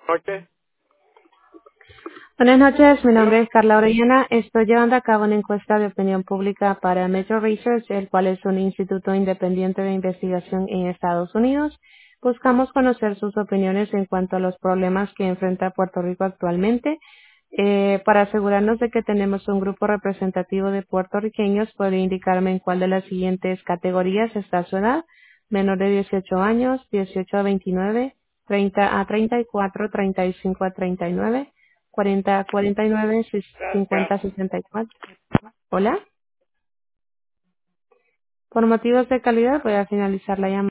Noche. Buenas noches, mi nombre Bueno, es Carla Orellana. Estoy llevando a cabo una encuesta de opinión pública para Metro Research, el cual es un instituto independiente de investigación en Estados Unidos. Buscamos conocer sus opiniones en cuanto a los problemas que enfrenta Puerto Rico actualmente. Para asegurarnos de que tenemos un grupo representativo de puertorriqueños, ¿podría indicarme en cuál de las siguientes categorías está su edad? Menor de 18 años, 18 a 29, 30 a 34, 35 a 39. 40, 49, 50, 64. Hola. Por motivos de calidad voy a finalizar la llamada.